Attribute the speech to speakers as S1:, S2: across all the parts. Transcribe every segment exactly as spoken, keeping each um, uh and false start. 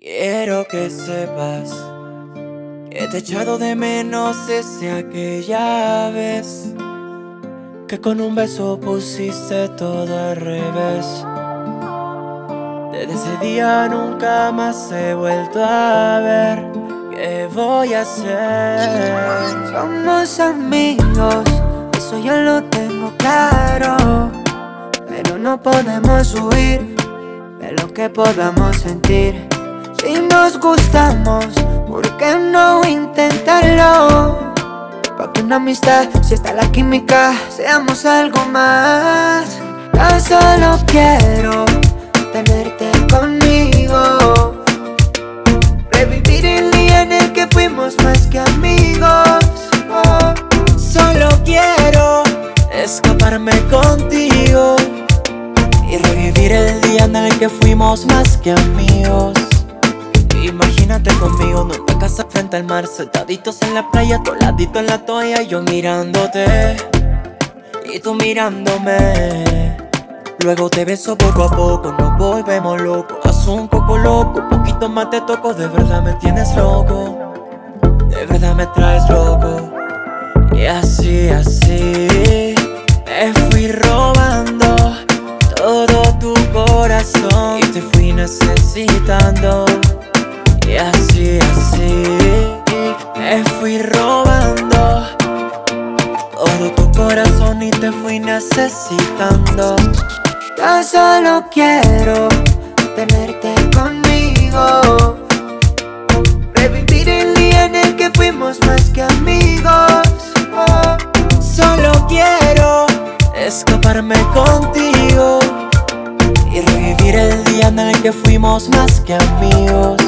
S1: Quiero que sepas que te he echado de menos desde aquella vez que con un beso pusiste todo al revés. Desde ese día nunca más he vuelto a ver. ¿Qué voy a hacer?
S2: Somos amigos, eso yo lo tengo claro, pero no podemos huir de lo que podamos sentir. Si nos gustamos, ¿por qué no intentarlo? Porque una amistad, si está la química, seamos algo más. Yo solo quiero tenerte conmigo, revivir el día en el que fuimos más que amigos. Oh.
S1: Solo quiero escaparme contigo y revivir el día en el que fuimos más que amigos. Imagínate conmigo en una casa frente al mar, sentaditos en la playa, coladito en la toalla, yo mirándote y tú mirándome. Luego te beso poco a poco, nos volvemos locos. Haz un poco loco, poquito más te toco. De verdad me tienes loco, de verdad me traes loco. Y así, así me fui robando todo tu corazón y te fui necesitando. Y así, así me fui robando todo tu corazón y te fui necesitando.
S2: Yo solo quiero tenerte conmigo, revivir el día en el que fuimos más que amigos. Oh.
S1: Solo quiero escaparme contigo y revivir el día en el que fuimos más que amigos.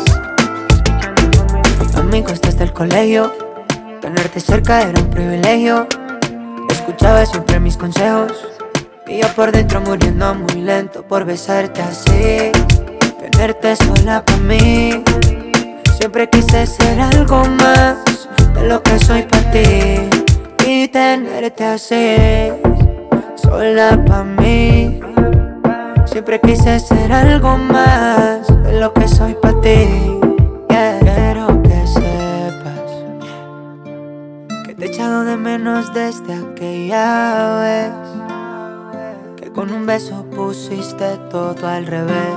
S2: Amigos desde el colegio, tenerte cerca era un privilegio. Escuchaba siempre mis consejos y yo por dentro muriendo muy lento por besarte así, tenerte sola para mí. Siempre quise ser algo más de lo que soy para ti y tenerte así, sola para mí. Siempre quise ser algo más de lo que soy para ti. Yeah. Quiero que sepas que te he echado de menos desde aquella vez que con un beso pusiste todo al revés.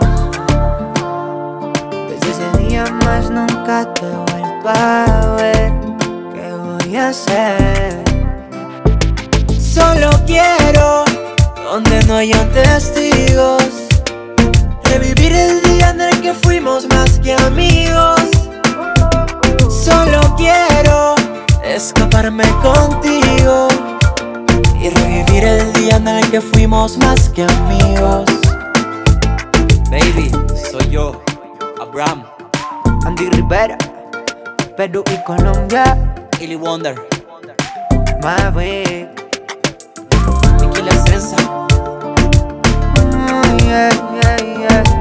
S2: Desde ese día más nunca te he vuelto a ver. ¿Qué voy a hacer?
S1: Solo quiero donde no hayan testigos, revivir el día en el que fuimos más que amigos. Solo quiero escaparme contigo y revivir el día en el que fuimos más que amigos.
S3: Baby, soy yo, Abraham,
S2: Andy Rivera, Perú y Colombia,
S3: Illy Wonder,
S2: Maverick.
S1: Nicky La Sensa.
S2: Oh, yeah, yeah, yeah.